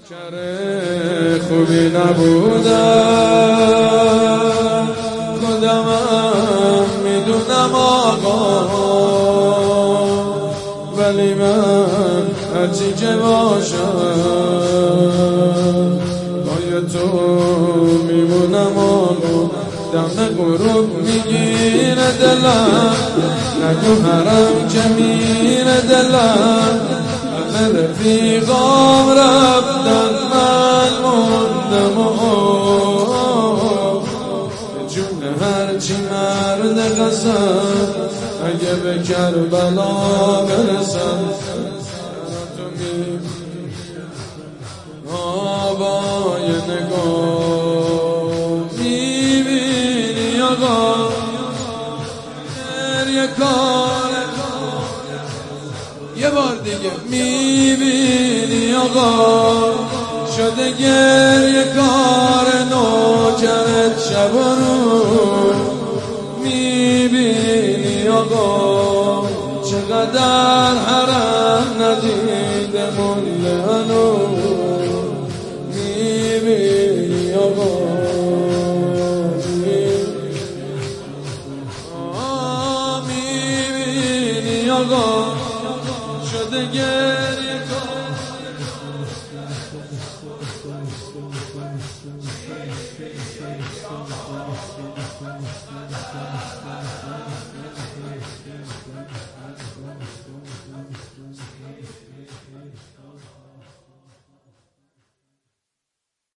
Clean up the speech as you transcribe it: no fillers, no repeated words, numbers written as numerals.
کره خوبی نبودم خودمم میدونم آقا، ولی من هرچی که باشم پای تو میمونم آقا. دم غروب میگیره دلم، نگو حرم که میره دلم. همه رفیقام رفتن من موندم به جون هرچی مرد قسم اگه به کربلا برسم. تو آبای نگاه میبینی آقا، گریه کار یه بار دیگه میبینی آقا، شده گریه کار نوکرت شب و روز. میبینی آقا چقدر حرم ندیده مونده هنوز. میبینی آقا میبینی آقا شده گریه کار.